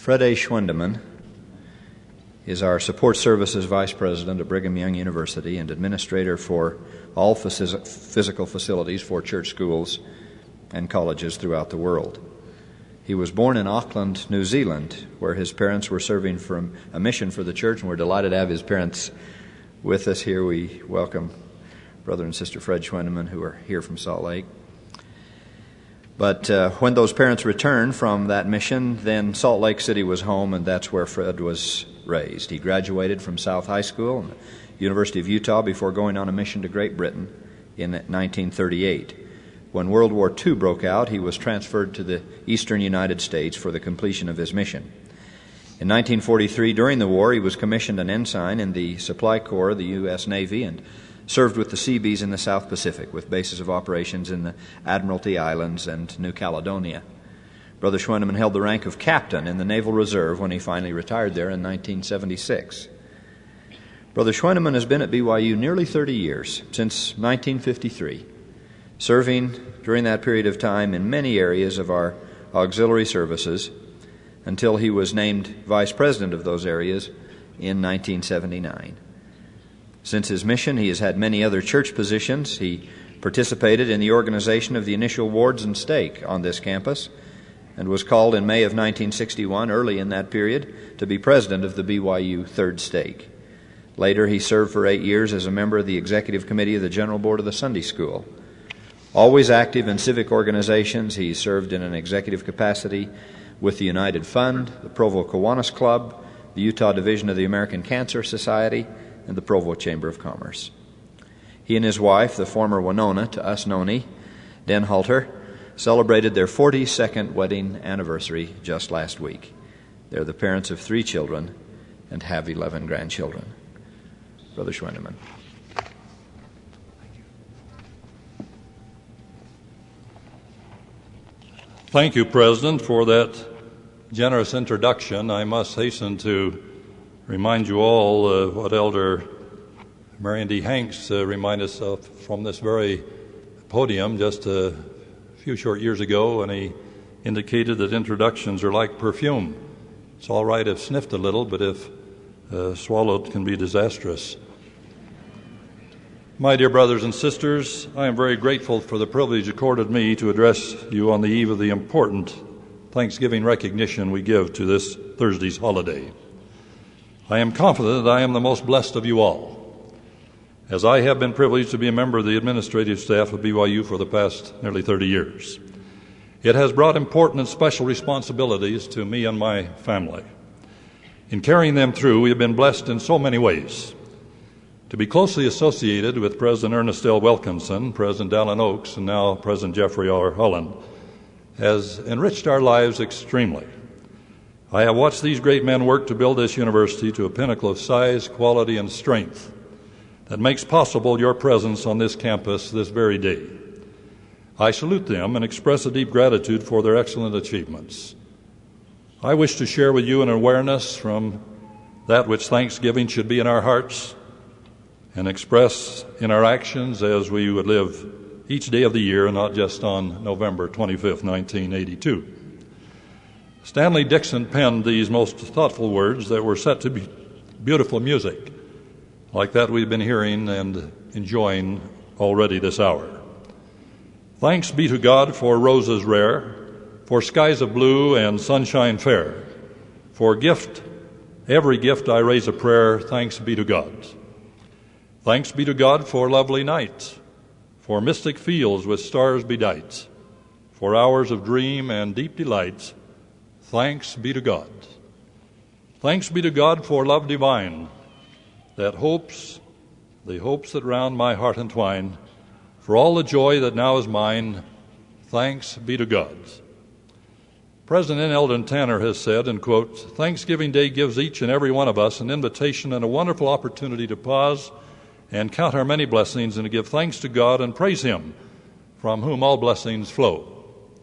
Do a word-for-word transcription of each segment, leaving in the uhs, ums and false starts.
Fred A. Schwendeman is our Support Services Vice President at Brigham Young University and Administrator for all phys- physical facilities for church schools and colleges throughout the world. He was born in Auckland, New Zealand, where his parents were serving for a mission for the church, and we're delighted to have his parents with us here. We welcome Brother and Sister Fred Schwendeman, who are here from Salt Lake. But uh, when those parents returned from that mission, then Salt Lake City was home, and that's where Fred was raised. He graduated from South High School and the University of Utah before going on a mission to Great Britain in nineteen thirty-eight. When World War Two broke out, he was transferred to the eastern United States for the completion of his mission. In nineteen forty-three, during the war, he was commissioned an ensign in the Supply Corps of the U S Navy and served with the Seabees in the South Pacific, with bases of operations in the Admiralty Islands and New Caledonia. Brother Schwendeman held the rank of captain in the Naval Reserve when he finally retired there in nineteen seventy-six. Brother Schwendeman has been at B Y U nearly thirty years, since nineteen fifty-three, serving during that period of time in many areas of our auxiliary services until he was named vice president of those areas in nineteen seventy-nine. Since his mission, he has had many other church positions. He participated in the organization of the initial wards and stake on this campus and was called in May of nineteen sixty-one, early in that period, to be president of the B Y U Third Stake. Later, he served for eight years as a member of the executive committee of the General Board of the Sunday School. Always active in civic organizations, he served in an executive capacity with the United Fund, the Provo Kiwanis Club, the Utah Division of the American Cancer Society, and the Provo Chamber of Commerce. He and his wife, the former Winona, to us Noni, Denhalter, celebrated their forty-second wedding anniversary just last week. They're the parents of three children and have eleven grandchildren. Brother Schwendeman. Thank you, President, for that generous introduction. I must hasten to remind you all uh, what Elder Marion D. Hanks uh, reminded us of from this very podium just a few short years ago, and he indicated that introductions are like perfume. It's all right if sniffed a little, but if uh, swallowed can be disastrous. My dear brothers and sisters, I am very grateful for the privilege accorded me to address you on the eve of the important Thanksgiving recognition we give to this Thursday's holiday. I am confident that I am the most blessed of you all, as I have been privileged to be a member of the administrative staff of B Y U for the past nearly thirty years. It has brought important and special responsibilities to me and my family. In carrying them through, we have been blessed in so many ways. To be closely associated with President Ernest L. Wilkinson, President Dallin Oaks, and now President Jeffrey R. Holland has enriched our lives extremely. I have watched these great men work to build this university to a pinnacle of size, quality, and strength that makes possible your presence on this campus this very day. I salute them and express a deep gratitude for their excellent achievements. I wish to share with you an awareness from that which Thanksgiving should be in our hearts and express in our actions as we would live each day of the year and not just on November twenty-fifth, nineteen eighty-two. Stanley Dixon penned these most thoughtful words that were set to be beautiful music, like that we've been hearing and enjoying already this hour. Thanks be to God for roses rare, for skies of blue and sunshine fair. For gift, every gift I raise a prayer, thanks be to God. Thanks be to God for lovely nights, for mystic fields with stars bedight, for hours of dream and deep delight. Thanks be to God. Thanks be to God for love divine, that hopes, the hopes that round my heart entwine, for all the joy that now is mine. Thanks be to God. President N. Eldon Tanner has said, and quote, Thanksgiving Day gives each and every one of us an invitation and a wonderful opportunity to pause and count our many blessings and to give thanks to God and praise Him, from whom all blessings flow.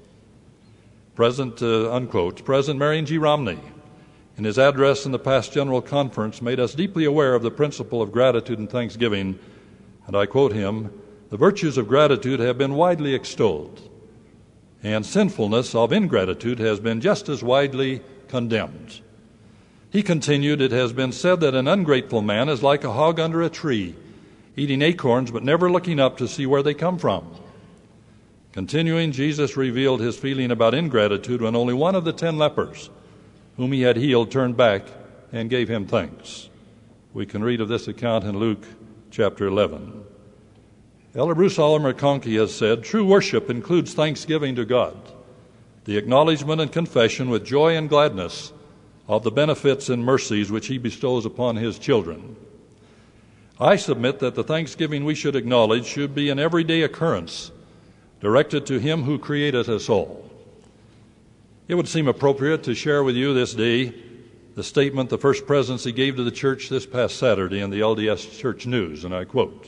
President, uh, unquote, President Marion G. Romney, in his address in the past General Conference, made us deeply aware of the principle of gratitude and thanksgiving, and I quote him, the virtues of gratitude have been widely extolled, and sinfulness of ingratitude has been just as widely condemned. He continued, "It has been said that an ungrateful man is like a hog under a tree, eating acorns but never looking up to see where they come from." Continuing, Jesus revealed his feeling about ingratitude when only one of the ten lepers whom he had healed turned back and gave him thanks. We can read of this account in Luke chapter eleven. Elder Bruce Oliver McConkie has said, "True worship includes thanksgiving to God, the acknowledgement and confession with joy and gladness of the benefits and mercies which he bestows upon his children." I submit that the thanksgiving we should acknowledge should be an everyday occurrence directed to him who created us all. It would seem appropriate to share with you this day the statement the First Presidency gave to the church this past Saturday in the L D S Church News, and I quote,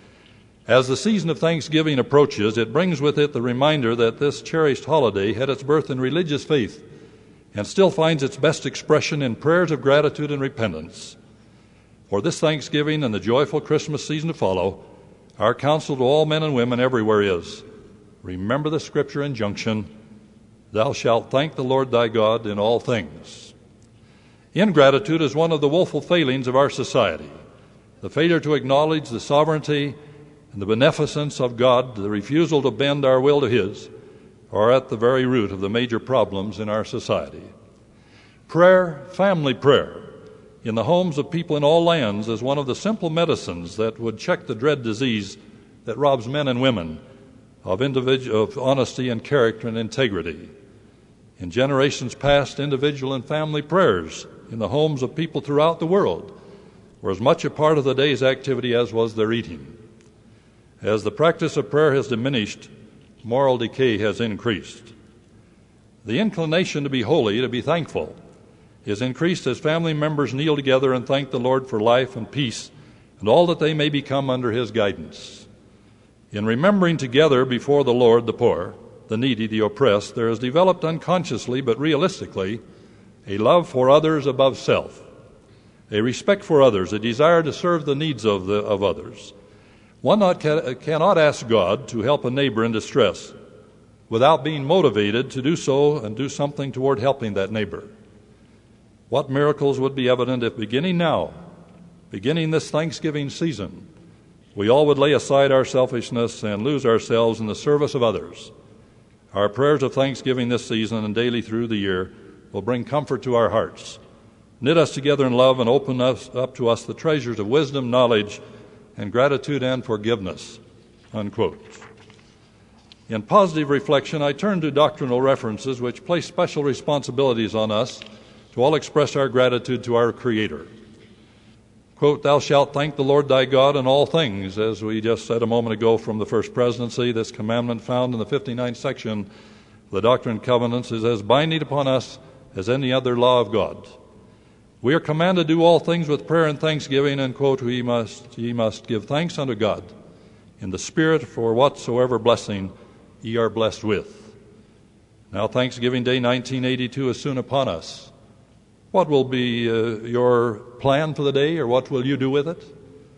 "As the season of Thanksgiving approaches, it brings with it the reminder that this cherished holiday had its birth in religious faith and still finds its best expression in prayers of gratitude and repentance. For this Thanksgiving and the joyful Christmas season to follow, our counsel to all men and women everywhere is, remember the Scripture injunction, 'Thou shalt thank the Lord thy God in all things.'" Ingratitude is one of the woeful failings of our society. The failure to acknowledge the sovereignty and the beneficence of God, the refusal to bend our will to His, are at the very root of the major problems in our society. Prayer, family prayer, in the homes of people in all lands is one of the simple medicines that would check the dread disease that robs men and women of, individual, of honesty and character and integrity. In generations past, individual and family prayers in the homes of people throughout the world were as much a part of the day's activity as was their eating. As the practice of prayer has diminished, moral decay has increased. The inclination to be holy, to be thankful, is increased as family members kneel together and thank the Lord for life and peace and all that they may become under His guidance. In remembering together before the Lord the poor, the needy, the oppressed, there is developed unconsciously but realistically a love for others above self, a respect for others, a desire to serve the needs of, the, of others. One not, cannot ask God to help a neighbor in distress without being motivated to do so and do something toward helping that neighbor. What miracles would be evident if beginning now, beginning this Thanksgiving season, we all would lay aside our selfishness and lose ourselves in the service of others. Our prayers of thanksgiving this season and daily through the year will bring comfort to our hearts, knit us together in love, and open us up to us the treasures of wisdom, knowledge, and gratitude and forgiveness." Unquote. In positive reflection, I turn to doctrinal references which place special responsibilities on us to all express our gratitude to our Creator. Quote, "Thou shalt thank the Lord thy God in all things," as we just said a moment ago from the First Presidency. This commandment found in the fifty-ninth section of the Doctrine and Covenants is as binding upon us as any other law of God. We are commanded to do all things with prayer and thanksgiving, and quote, "Ye must, ye must give thanks unto God in the Spirit for whatsoever blessing ye are blessed with." Now Thanksgiving Day nineteen eighty-two is soon upon us. What will be uh, your plan for the day, or what will you do with it?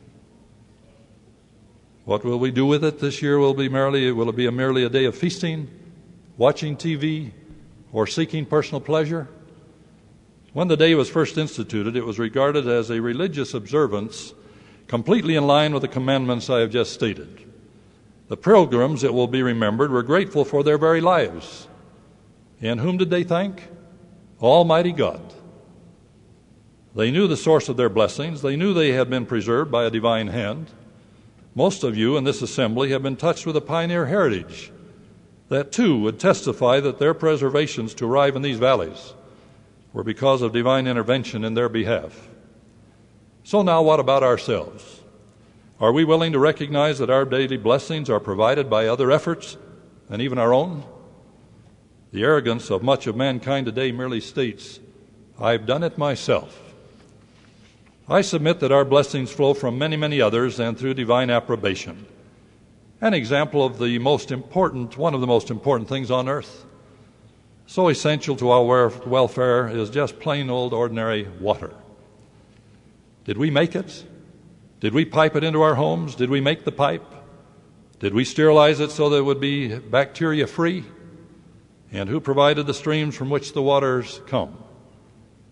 What will we do with it this year? Will, be merely, will it be a merely a day of feasting, watching T V, or seeking personal pleasure? When the day was first instituted, it was regarded as a religious observance completely in line with the commandments I have just stated. The pilgrims, it will be remembered, were grateful for their very lives. And whom did they thank? Almighty God. They knew the source of their blessings. They knew they had been preserved by a divine hand. Most of you in this assembly have been touched with a pioneer heritage that, too, would testify that their preservations to arrive in these valleys were because of divine intervention in their behalf. So now what about ourselves? Are we willing to recognize that our daily blessings are provided by other efforts than even our own? The arrogance of much of mankind today merely states, "I've done it myself." I submit that our blessings flow from many, many others and through divine approbation. An example of the most important, one of the most important things on earth, so essential to our welfare, is just plain old ordinary water. Did we make it? Did we pipe it into our homes? Did we make the pipe? Did we sterilize it so that it would be bacteria-free? And who provided the streams from which the waters come?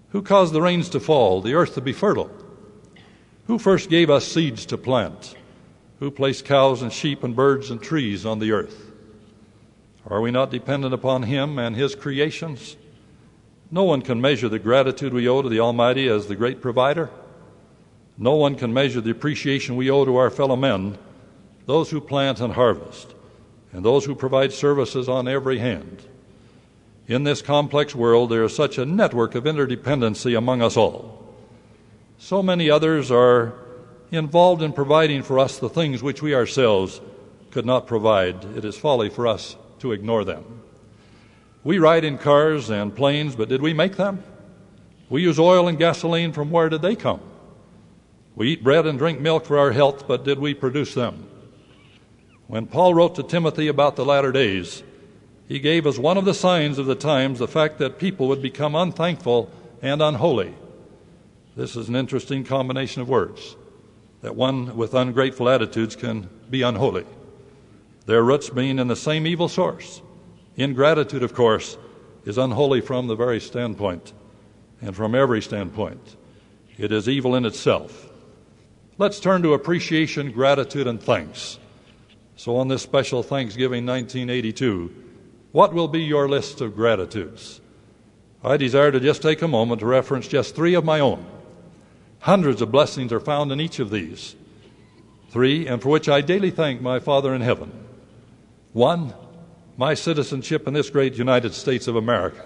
Who caused the rains to fall, the earth to be fertile? Who first gave us seeds to plant? Who placed cows and sheep and birds and trees on the earth? Are we not dependent upon Him and His creations? No one can measure the gratitude we owe to the Almighty as the great provider. No one can measure the appreciation we owe to our fellow men, those who plant and harvest, and those who provide services on every hand. In this complex world, there is such a network of interdependency among us all. So many others are involved in providing for us the things which we ourselves could not provide. It is folly for us to ignore them. We ride in cars and planes, but did we make them? We use oil and gasoline. From where did they come? We eat bread and drink milk for our health, but did we produce them? When Paul wrote to Timothy about the latter days, he gave as one of the signs of the times the fact that people would become unthankful and unholy. This is an interesting combination of words, that one with ungrateful attitudes can be unholy, their roots being in the same evil source. Ingratitude, of course, is unholy from the very standpoint, and from every standpoint. It is evil in itself. Let's turn to appreciation, gratitude, and thanks. So on this special Thanksgiving nineteen eighty-two, what will be your list of gratitudes? I desire to just take a moment to reference just three of my own. Hundreds of blessings are found in each of these. Three, and for which I daily thank my Father in heaven. One, my citizenship in this great United States of America.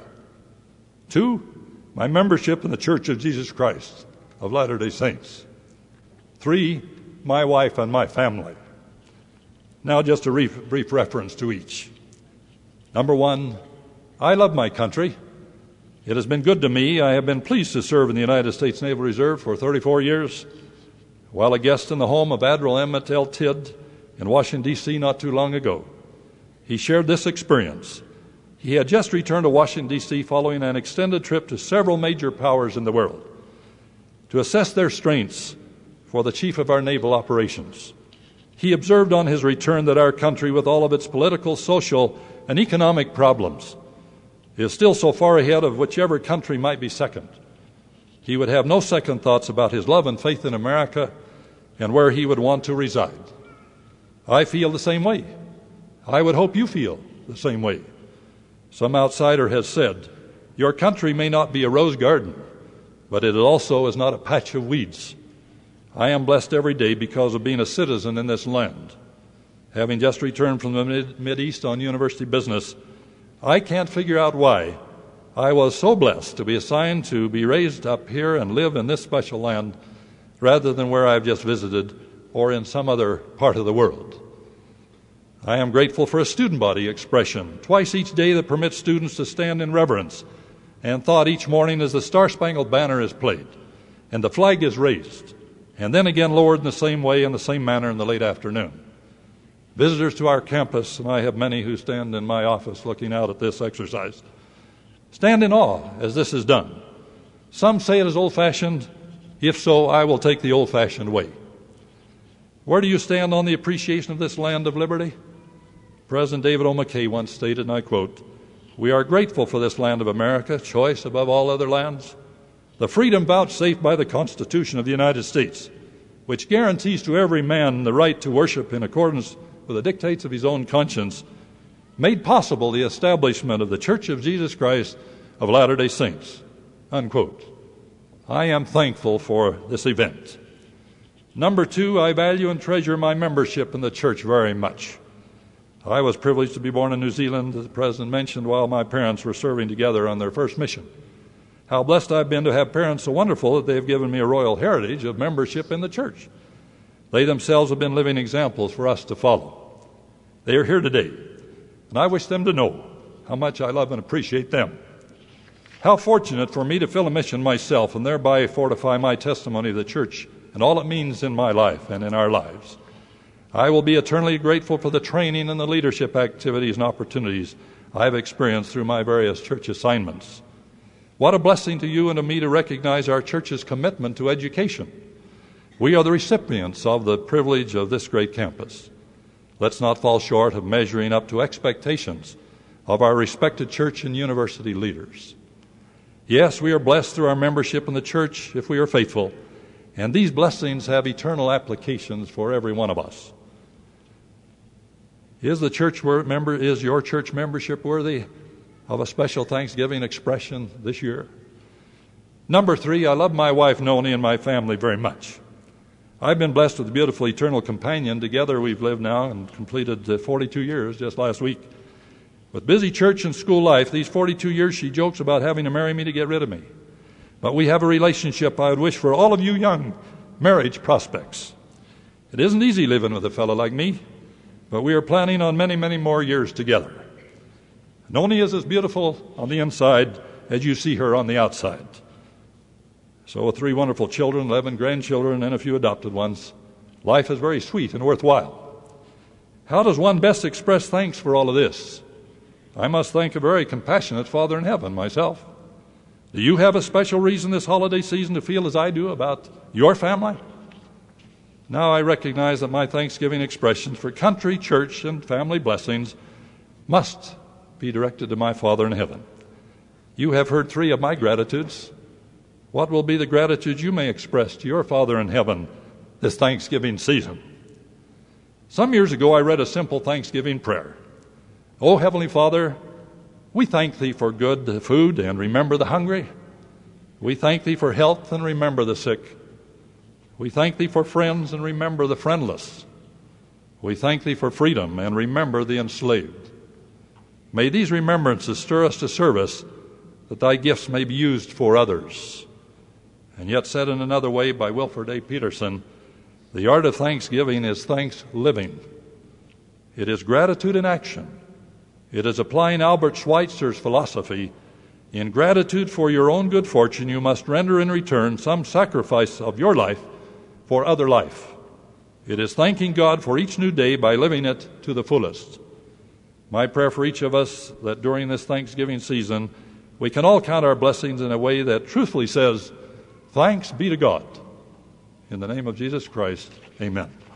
Two, my membership in the Church of Jesus Christ of Latter-day Saints. Three, my wife and my family. Now just a brief, brief reference to each. Number one, I love my country. It has been good to me. I have been pleased to serve in the United States Naval Reserve for thirty-four years, while a guest in the home of Admiral Emmett L. Tidd in Washington, D C not too long ago. He shared this experience. He had just returned to Washington, D C following an extended trip to several major powers in the world to assess their strengths for the chief of our naval operations. He observed on his return that our country, with all of its political, social, and economic problems, is still so far ahead of whichever country might be second. He would have no second thoughts about his love and faith in America and where he would want to reside. I feel the same way. I would hope you feel the same way. Some outsider has said, your country may not be a rose garden, but it also is not a patch of weeds. I am blessed every day because of being a citizen in this land. Having just returned from the Mid- Mideast on university business, I can't figure out why I was so blessed to be assigned to be raised up here and live in this special land rather than where I've just visited or in some other part of the world. I am grateful for a student body expression twice each day that permits students to stand in reverence and thought each morning as the Star-Spangled Banner is played and the flag is raised, and then again lowered in the same way in the same manner in the late afternoon. Visitors to our campus, and I have many who stand in my office looking out at this exercise, stand in awe as this is done. Some say it is old-fashioned. If so, I will take the old-fashioned way. Where do you stand on the appreciation of this land of liberty? President David O. McKay once stated, and I quote, "We are grateful for this land of America, choice above all other lands, the freedom vouchsafed by the Constitution of the United States, which guarantees to every man the right to worship in accordance with the dictates of his own conscience, made possible the establishment of the Church of Jesus Christ of Latter-day Saints." Unquote. I am thankful for this event. Number two, I value and treasure my membership in the church very much. I was privileged to be born in New Zealand, as the President mentioned, while my parents were serving together on their first mission. How blessed I've been to have parents so wonderful that they have given me a royal heritage of membership in the church. They themselves have been living examples for us to follow. They are here today, and I wish them to know how much I love and appreciate them. How fortunate for me to fill a mission myself and thereby fortify my testimony of the church and all it means in my life and in our lives. I will be eternally grateful for the training and the leadership activities and opportunities I've experienced through my various church assignments. What a blessing to you and to me to recognize our church's commitment to education. We are the recipients of the privilege of this great campus. Let's not fall short of measuring up to expectations of our respected church and university leaders. Yes, we are blessed through our membership in the church if we are faithful, and these blessings have eternal applications for every one of us. Is the church member, is your church membership worthy of a special Thanksgiving expression this year? Number three, I love my wife Noni and my family very much. I've been blessed with a beautiful eternal companion. Together we've lived now and completed uh, forty-two years just last week. With busy church and school life, these forty-two years she jokes about having to marry me to get rid of me. But we have a relationship I would wish for all of you young marriage prospects. It isn't easy living with a fellow like me, but we are planning on many, many more years together. Noni is as beautiful on the inside as you see her on the outside. So with three wonderful children, eleven grandchildren, and a few adopted ones, life is very sweet and worthwhile. How does one best express thanks for all of this? I must thank a very compassionate Father in heaven myself. Do you have a special reason this holiday season to feel as I do about your family? Now I recognize that my Thanksgiving expressions for country, church, and family blessings must be directed to my Father in heaven. You have heard three of my gratitudes. What will be the gratitude you may express to your Father in heaven this Thanksgiving season? Some years ago, I read a simple Thanksgiving prayer. Oh, Heavenly Father, we thank Thee for good food and remember the hungry. We thank Thee for health and remember the sick. We thank Thee for friends and remember the friendless. We thank Thee for freedom and remember the enslaved. May these remembrances stir us to service, that Thy gifts may be used for others. And yet, said in another way by Wilford A. Peterson, the art of thanksgiving is thanks living. It is gratitude in action. It is applying Albert Schweitzer's philosophy. In gratitude for your own good fortune, you must render in return some sacrifice of your life for other life. It is thanking God for each new day by living it to the fullest. My prayer for each of us that during this Thanksgiving season, we can all count our blessings in a way that truthfully says, thanks be to God. In the name of Jesus Christ, amen.